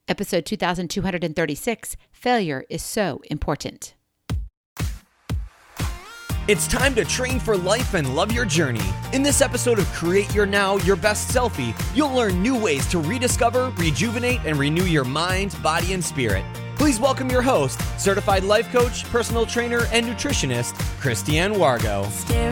Episode 2236, Failure is So Important. It's time to train for life and love your journey. In this episode of Create Your Now, Your Best Selfie, you'll learn new ways to rediscover, rejuvenate, and renew your mind, body, and spirit. Please welcome your host, certified life coach, personal trainer, and nutritionist, Christiane Wargo.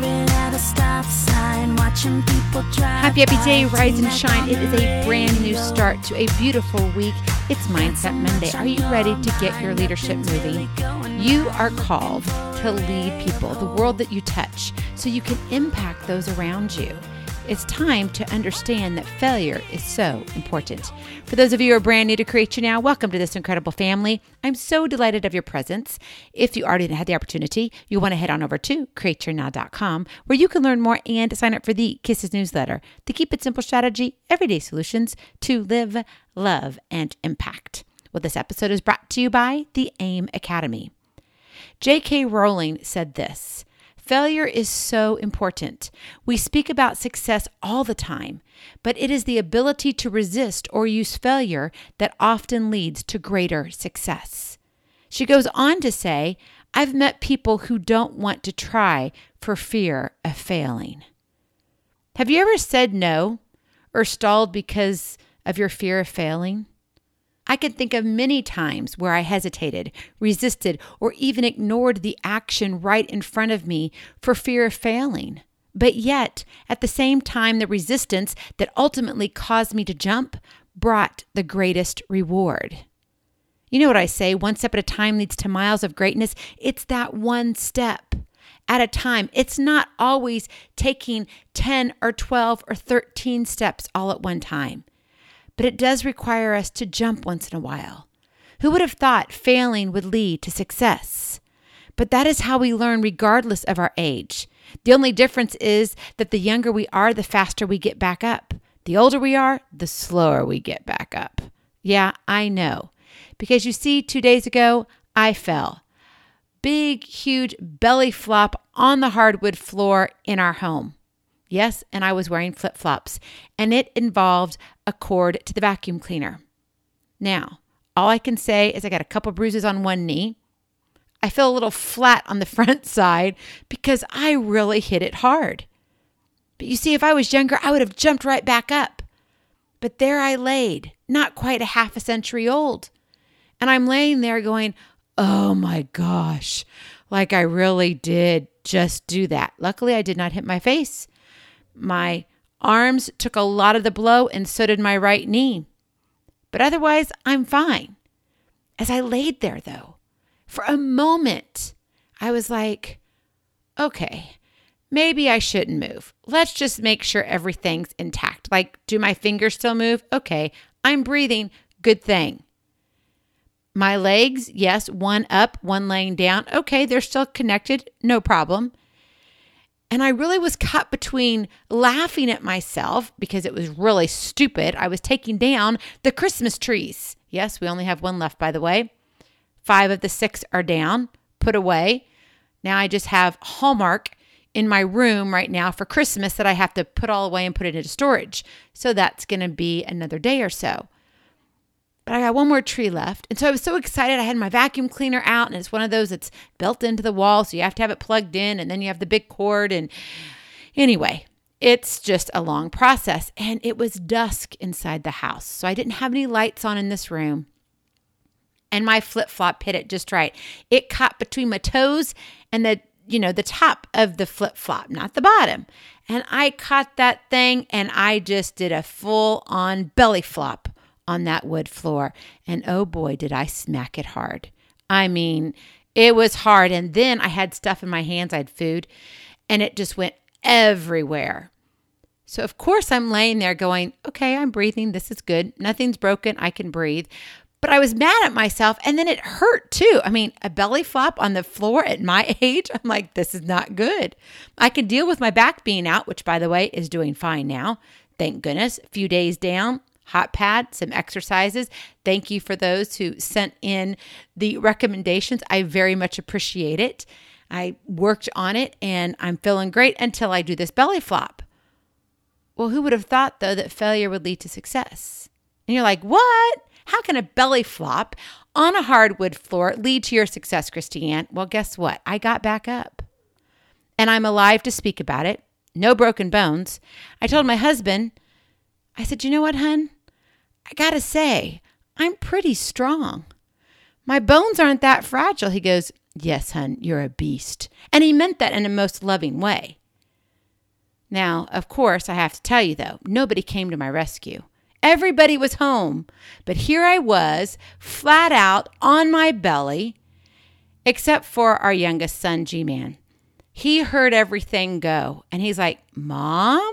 Happy day, rise and shine. It is a brand new start to a beautiful week. It's Mindset Monday. Are you ready to get your leadership moving? You are called to lead people, the world that you touch, so you can impact those around you. It's time to understand that failure is so important. For those of you who are brand new to Create Your Now, welcome to this incredible family. I'm so delighted of your presence. If you already had the opportunity, you want to head on over to createyournow.com, where you can learn more and sign up for the Kisses newsletter, the Keep It Simple strategy, everyday solutions to live, love, and impact. Well, this episode is brought to you by the AIM Academy. J.K. Rowling said this: failure is so important. We speak about success all the time, but it is the ability to resist or use failure that often leads to greater success. She goes on to say, I've met people who don't want to try for fear of failing. Have you ever said no or stalled because of your fear of failing? I can think of many times where I hesitated, resisted, or even ignored the action right in front of me for fear of failing. But yet, at the same time, the resistance that ultimately caused me to jump brought the greatest reward. You know what I say, one step at a time leads to miles of greatness. It's that one step at a time. It's not always taking 10 or 12 or 13 steps all at one time. But it does require us to jump once in a while. Who would have thought failing would lead to success? But that is how we learn regardless of our age. The only difference is that the younger we are, the faster we get back up. The older we are, the slower we get back up. Yeah, I know. Because you see, 2 days ago, I fell. Big, huge belly flop on the hardwood floor in our home. Yes, and I was wearing flip-flops, and it involved a cord to the vacuum cleaner. Now, all I can say is I got a couple bruises on one knee. I feel a little flat on the front side because I really hit it hard. But you see, if I was younger, I would have jumped right back up. But there I laid, not quite a half a century old. And I'm laying there going, oh my gosh, like I really did just do that. Luckily, I did not hit my face. My arms took a lot of the blow, and so did my right knee. But otherwise, I'm fine. As I laid there, though, for a moment, I was like, okay, maybe I shouldn't move. Let's just make sure everything's intact. Like, do my fingers still move? Okay, I'm breathing. Good thing. My legs, yes, one up, one laying down. Okay, they're still connected. No problem. And I really was caught between laughing at myself because it was really stupid. I was taking down the Christmas trees. Yes, we only have one left, by the way. 5 of the 6 are down, put away. Now I just have Hallmark in my room right now for Christmas that I have to put all away and put it into storage. So that's going to be another day or so. But I got one more tree left. And so I was so excited. I had my vacuum cleaner out, and it's one of those that's built into the wall. So you have to have it plugged in, and then you have the big cord. And anyway, it's just a long process. And it was dusk inside the house. So I didn't have any lights on in this room. And my flip-flop hit it just right. It caught between my toes and the top of the flip-flop, not the bottom. And I caught that thing, and I just did a full-on belly flop on that wood floor. And oh boy, did I smack it hard. I mean, it was hard. And then I had stuff in my hands. I had food, and it just went everywhere. So of course I'm laying there going, okay, I'm breathing. This is good. Nothing's broken. I can breathe. But I was mad at myself, and then it hurt too. I mean, a belly flop on the floor at my age, I'm like, this is not good. I can deal with my back being out, which by the way is doing fine now. Thank goodness. A few days down. Hot pad, some exercises. Thank you for those who sent in the recommendations. I very much appreciate it. I worked on it and I'm feeling great until I do this belly flop. Well, who would have thought though that failure would lead to success? And you're like, what? How can a belly flop on a hardwood floor lead to your success, Christiane? Well, guess what? I got back up. And I'm alive to speak about it. No broken bones. I told my husband, I said, you know what, hun? I got to say, I'm pretty strong. My bones aren't that fragile. He goes, yes, hun, you're a beast. And he meant that in a most loving way. Now, of course, I have to tell you, though, nobody came to my rescue. Everybody was home. But here I was, flat out on my belly, except for our youngest son, G-Man. He heard everything go. And he's like, Mom?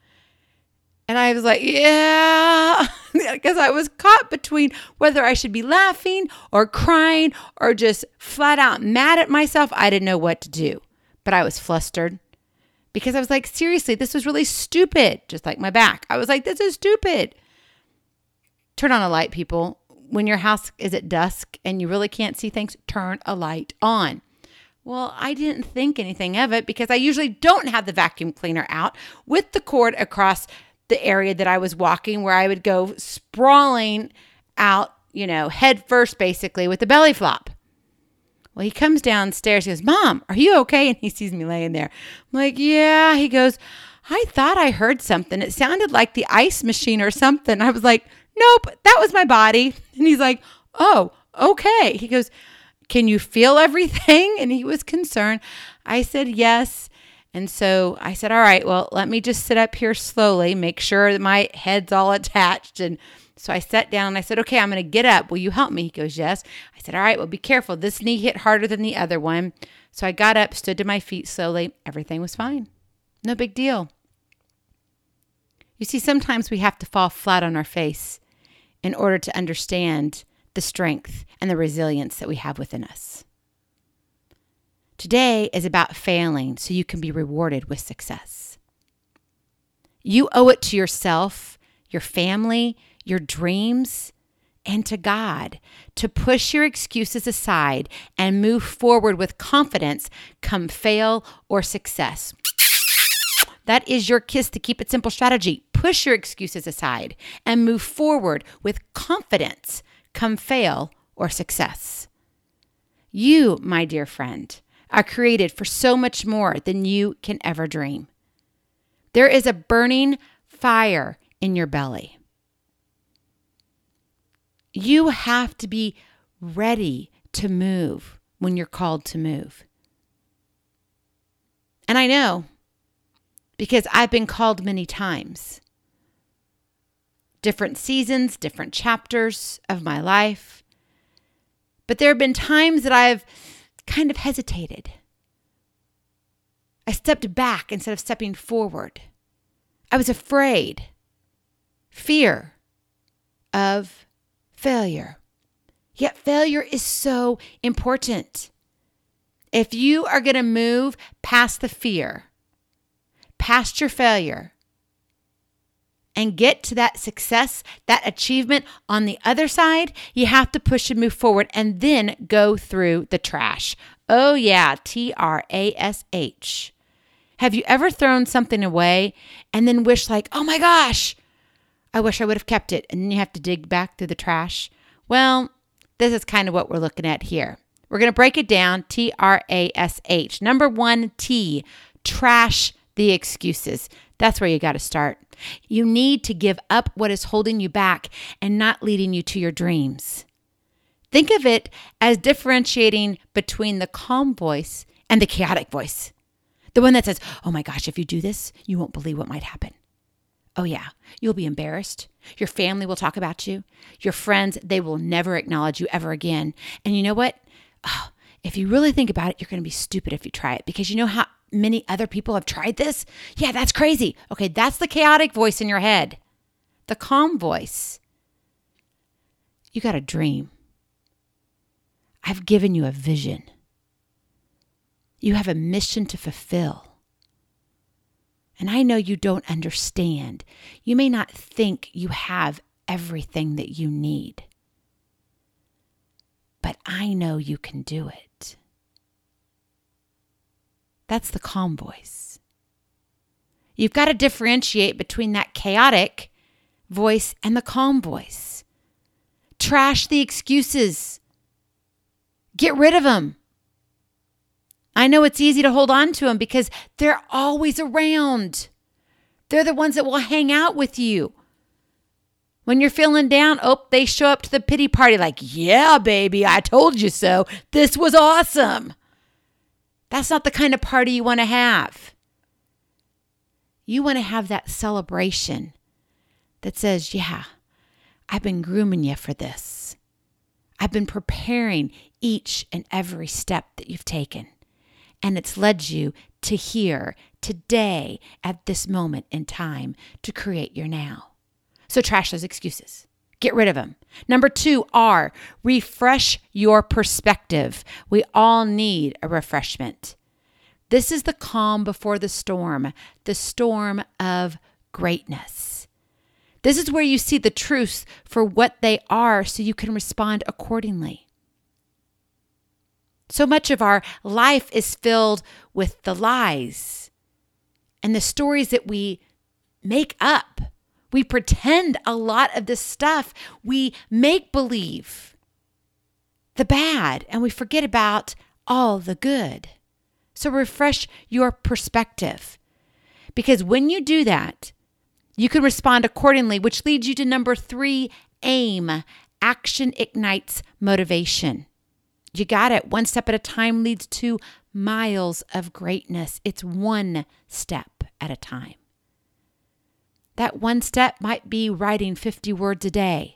And I was like, yeah, because I was caught between whether I should be laughing or crying or just flat out mad at myself. I didn't know what to do, but I was flustered because I was like, seriously, this was really stupid. Just like my back. I was like, this is stupid. Turn on a light, people. When your house is at dusk and you really can't see things, turn a light on. Well, I didn't think anything of it because I usually don't have the vacuum cleaner out with the cord across the area that I was walking, where I would go sprawling out, head first basically with the belly flop. Well, he comes downstairs. He goes, Mom, are you okay? And he sees me laying there. I'm like, yeah. He goes, I thought I heard something. It sounded like the ice machine or something. I was like, nope, that was my body. And he's like, oh, okay. He goes, can you feel everything? And he was concerned. I said, yes. And so I said, all right, well, let me just sit up here slowly, make sure that my head's all attached. And so I sat down and I said, okay, I'm going to get up. Will you help me? He goes, yes. I said, all right, well, be careful. This knee hit harder than the other one. So I got up, stood to my feet slowly. Everything was fine. No big deal. You see, sometimes we have to fall flat on our face in order to understand the strength and the resilience that we have within us. Today is about failing so you can be rewarded with success. You owe it to yourself, your family, your dreams, and to God to push your excuses aside and move forward with confidence, come fail or success. That is your Kiss to Keep It Simple strategy. Push your excuses aside and move forward with confidence, come fail or success. You, my dear friend, are created for so much more than you can ever dream. There is a burning fire in your belly. You have to be ready to move when you're called to move. And I know, because I've been called many times. Different seasons, different chapters of my life. But there have been times that I've kind of hesitated. I stepped back instead of stepping forward. I was afraid. Fear of failure. Yet failure is so important. If you are going to move past the fear, past your failure, and get to that success, that achievement on the other side, you have to push and move forward and then go through the trash. Oh yeah, TRASH. Have you ever thrown something away and then wished like, oh my gosh, I wish I would have kept it, and then you have to dig back through the trash? Well, this is kind of what we're looking at here. We're going to break it down, TRASH. Number 1, T, trash the excuses. That's where you got to start. You need to give up what is holding you back and not leading you to your dreams. Think of it as differentiating between the calm voice and the chaotic voice. The one that says, oh my gosh, if you do this, you won't believe what might happen. Oh yeah, you'll be embarrassed. Your family will talk about you. Your friends, they will never acknowledge you ever again. And you know what? Oh, if you really think about it, you're going to be stupid if you try it, because you know how many other people have tried this? Yeah, that's crazy. Okay, that's the chaotic voice in your head. The calm voice. You got a dream. I've given you a vision. You have a mission to fulfill. And I know you don't understand. You may not think you have everything that you need. But I know you can do it. That's the calm voice. You've got to differentiate between that chaotic voice and the calm voice. Trash the excuses. Get rid of them. I know it's easy to hold on to them because they're always around. They're the ones that will hang out with you. When you're feeling down, they show up to the pity party like, yeah, baby, I told you so. This was awesome. That's not the kind of party you want to have. You want to have that celebration that says, yeah, I've been grooming you for this. I've been preparing each and every step that you've taken. And it's led you to here, today, at this moment in time, to create your now. So trash those excuses. Get rid of them. Number 2, refresh your perspective. We all need a refreshment. This is the calm before the storm of greatness. This is where you see the truths for what they are so you can respond accordingly. So much of our life is filled with the lies and the stories that we make up. We pretend a lot of this stuff. We make believe the bad and we forget about all the good. So refresh your perspective. Because when you do that, you can respond accordingly, which leads you to number 3, aim. Action ignites motivation. You got it. One step at a time leads to miles of greatness. It's one step at a time. That one step might be writing 50 words a day.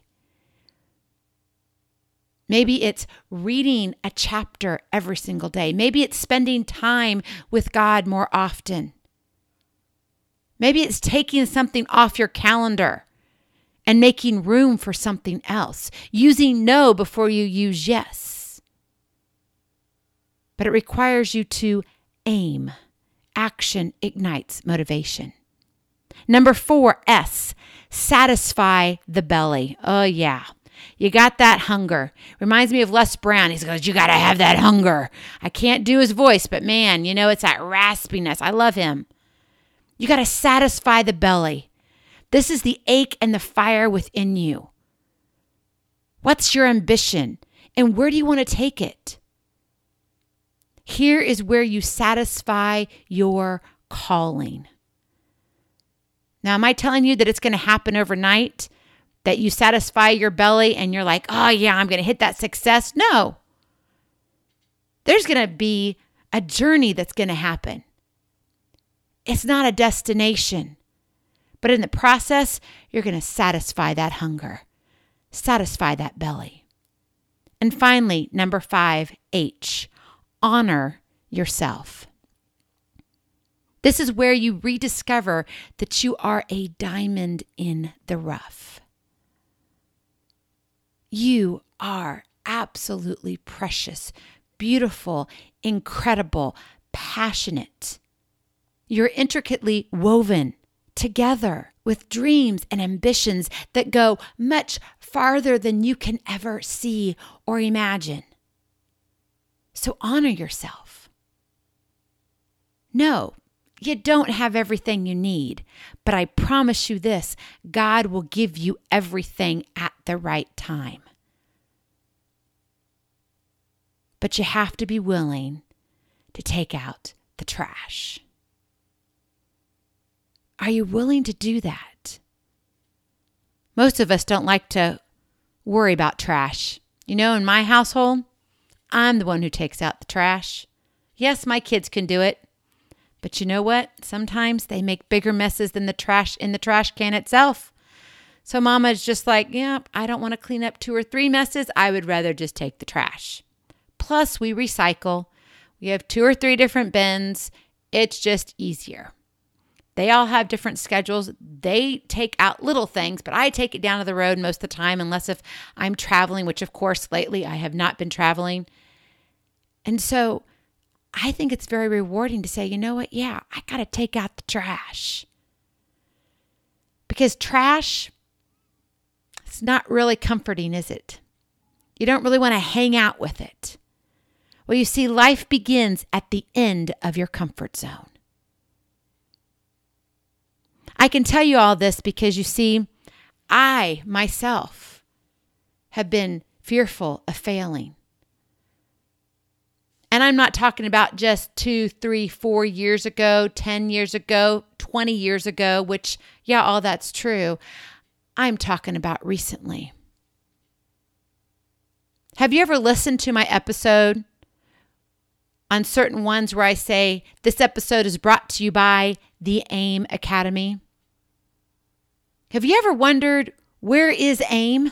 Maybe it's reading a chapter every single day. Maybe it's spending time with God more often. Maybe it's taking something off your calendar and making room for something else. Using no before you use yes. But it requires you to aim. Action ignites motivation. Number 4, S, satisfy the belly. Oh, yeah. You got that hunger. Reminds me of Les Brown. He goes, you got to have that hunger. I can't do his voice, but man, it's that raspiness. I love him. You got to satisfy the belly. This is the ache and the fire within you. What's your ambition? And where do you want to take it? Here is where you satisfy your calling. Now, am I telling you that it's going to happen overnight? That you satisfy your belly and you're like, oh yeah, I'm going to hit that success? No. There's going to be a journey that's going to happen. It's not a destination. But in the process, you're going to satisfy that hunger. Satisfy that belly. And finally, number 5, H, honor yourself. This is where you rediscover that you are a diamond in the rough. You are absolutely precious, beautiful, incredible, passionate. You're intricately woven together with dreams and ambitions that go much farther than you can ever see or imagine. So honor yourself. No, you don't have everything you need, but I promise you this, God will give you everything at the right time. But you have to be willing to take out the trash. Are you willing to do that? Most of us don't like to worry about trash. In my household, I'm the one who takes out the trash. Yes, my kids can do it. But you know what? Sometimes they make bigger messes than the trash in the trash can itself. So Mama's just like, I don't want to clean up 2 or 3 messes. I would rather just take the trash. Plus, we recycle. We have 2 or 3 different bins. It's just easier. They all have different schedules. They take out little things, but I take it down to the road most of the time, unless if I'm traveling, which of course lately I have not been traveling. And so I think it's very rewarding to say, you know what? Yeah, I got to take out the trash. Because trash, it's not really comforting, is it? You don't really want to hang out with it. Well, you see, life begins at the end of your comfort zone. I can tell you all this because you see, I myself have been fearful of failing. And I'm not talking about just 2, 3, 4 years ago, 10 years ago, 20 years ago, which, yeah, all that's true. I'm talking about recently. Have you ever listened to my episode on certain ones where I say, this episode is brought to you by the AIM Academy? Have you ever wondered, where is AIM?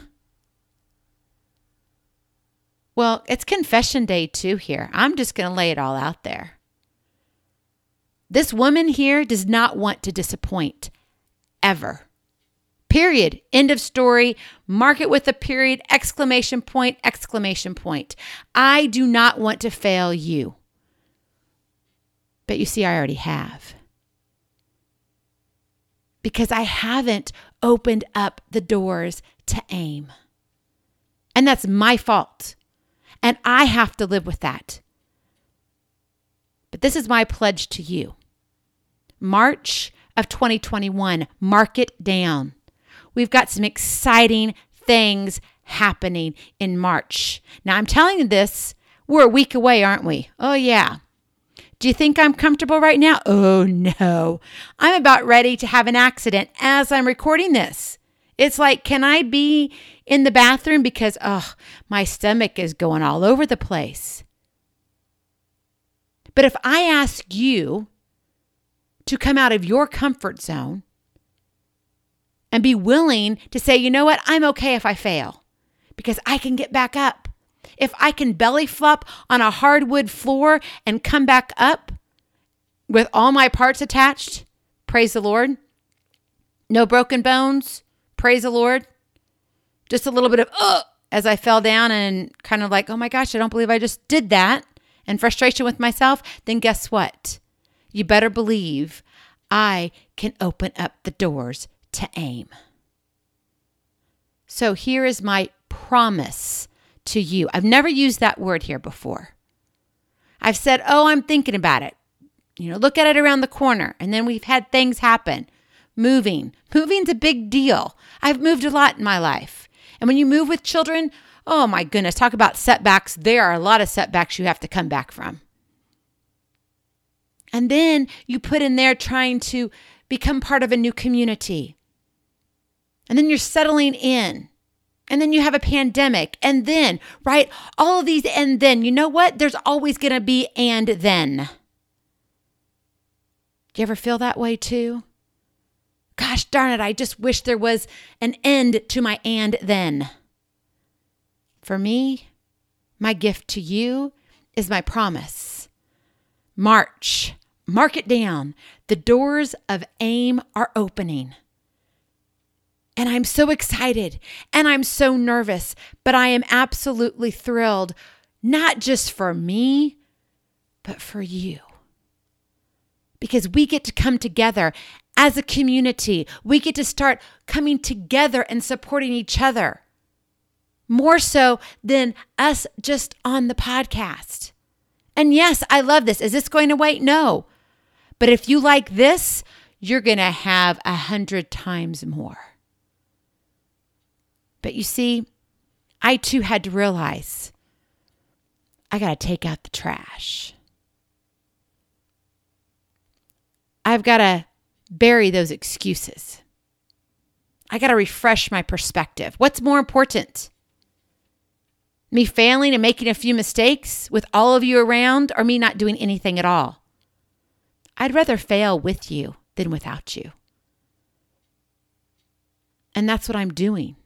Well, it's confession day 2 here. I'm just going to lay it all out there. This woman here does not want to disappoint, ever. Period. End of story. Mark it with a period, exclamation point, exclamation point. I do not want to fail you. But you see, I already have. Because I haven't opened up the doors to AIM. And that's my fault. And I have to live with that. But this is my pledge to you. March of 2021, mark it down. We've got some exciting things happening in March. Now, I'm telling you this, we're a week away, aren't we? Oh, yeah. Do you think I'm comfortable right now? Oh, no. I'm about ready to have an accident as I'm recording this. It's like, can I be in the bathroom because, my stomach is going all over the place. But if I ask you to come out of your comfort zone and be willing to say, you know what, I'm okay if I fail because I can get back up. If I can belly flop on a hardwood floor and come back up with all my parts attached, praise the Lord. No broken bones, praise the Lord. Just a little bit of as I fell down and kind of like, oh my gosh, I don't believe I just did that. And frustration with myself. Then guess what? You better believe I can open up the doors to AIM. So here is my promise to you. I've never used that word here before. I've said, I'm thinking about it. Look at it around the corner. And then we've had things happen. Moving's a big deal. I've moved a lot in my life. And when you move with children, oh my goodness, talk about setbacks. There are a lot of setbacks you have to come back from. And then you put in there trying to become part of a new community. And then you're settling in. And then you have a pandemic. And then, right, all of these and then. You know what? There's always going to be and then. Do you ever feel that way too? Gosh darn it, I just wish there was an end to my and then. For me, my gift to you is my promise. March, mark it down. The doors of AIM are opening. And I'm so excited and I'm so nervous, but I am absolutely thrilled, not just for me, but for you. Because we get to come together as a community. We get to start coming together and supporting each other. More so than us just on the podcast. And yes, I love this. Is this going to wait? No. But if you like this, you're going to have 100 times more. But you see, I too had to realize I got to take out the trash. I've got to bury those excuses. I got to refresh my perspective. What's more important? Me failing and making a few mistakes with all of you around, or me not doing anything at all? I'd rather fail with you than without you. And that's what I'm doing.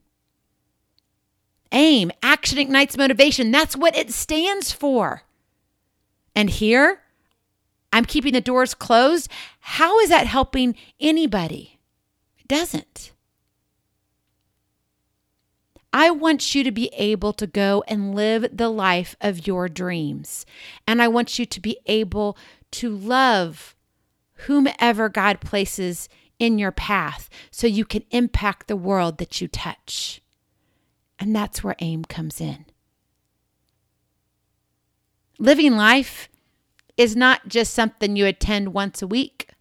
AIM, Action Ignites Motivation. That's what it stands for. And here, I'm keeping the doors closed. How is that helping anybody? It doesn't. I want you to be able to go and live the life of your dreams. And I want you to be able to love whomever God places in your path so you can impact the world that you touch. And that's where AIM comes in. Living life is not just something you attend once a week.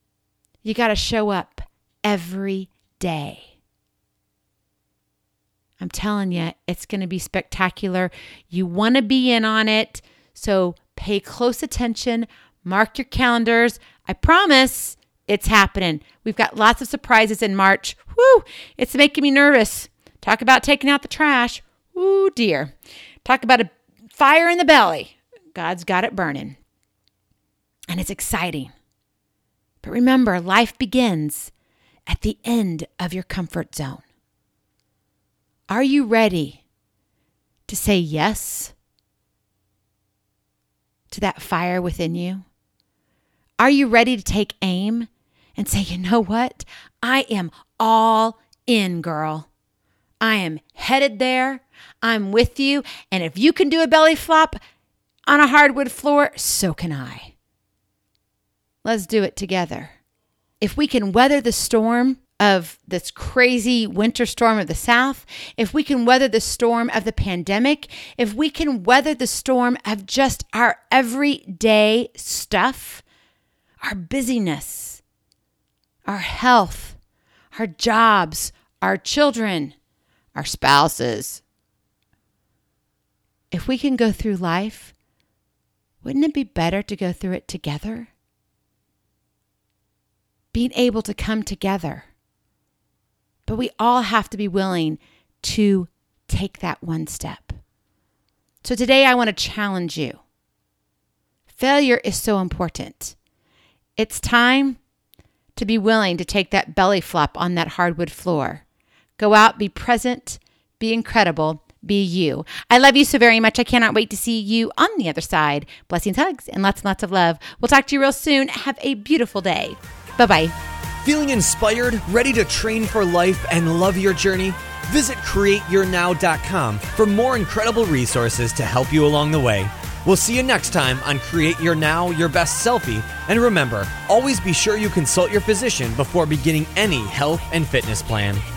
You got to show up every day. I'm telling you, it's going to be spectacular. You want to be in on it, so pay close attention. Mark your calendars. I promise it's happening. We've got lots of surprises in March. Woo! It's making me nervous. Talk about taking out the trash. Ooh, dear. Talk about a fire in the belly. God's got it burning. And it's exciting. But remember, life begins at the end of your comfort zone. Are you ready to say yes to that fire within you? Are you ready to take aim and say, you know what? I am all in, girl. I am headed there. I'm with you. And if you can do a belly flop on a hardwood floor, so can I. Let's do it together. If we can weather the storm of this crazy winter storm of the South, if we can weather the storm of the pandemic, if we can weather the storm of just our everyday stuff, our busyness, our health, our jobs, our children, our spouses, if we can go through life, wouldn't it be better to go through it together? Being able to come together. But we all have to be willing to take that one step. So today I want to challenge you. Failure is so important. It's time to be willing to take that belly flop on that hardwood floor. Go out, be present, be incredible, be you. I love you so very much. I cannot wait to see you on the other side. Blessings, hugs, and lots of love. We'll talk to you real soon. Have a beautiful day. Bye-bye. Feeling inspired, ready to train for life and love your journey? Visit CreateYourNow.com for more incredible resources to help you along the way. We'll see you next time on Create Your Now, Your Best Selfie. And remember, always be sure you consult your physician before beginning any health and fitness plan.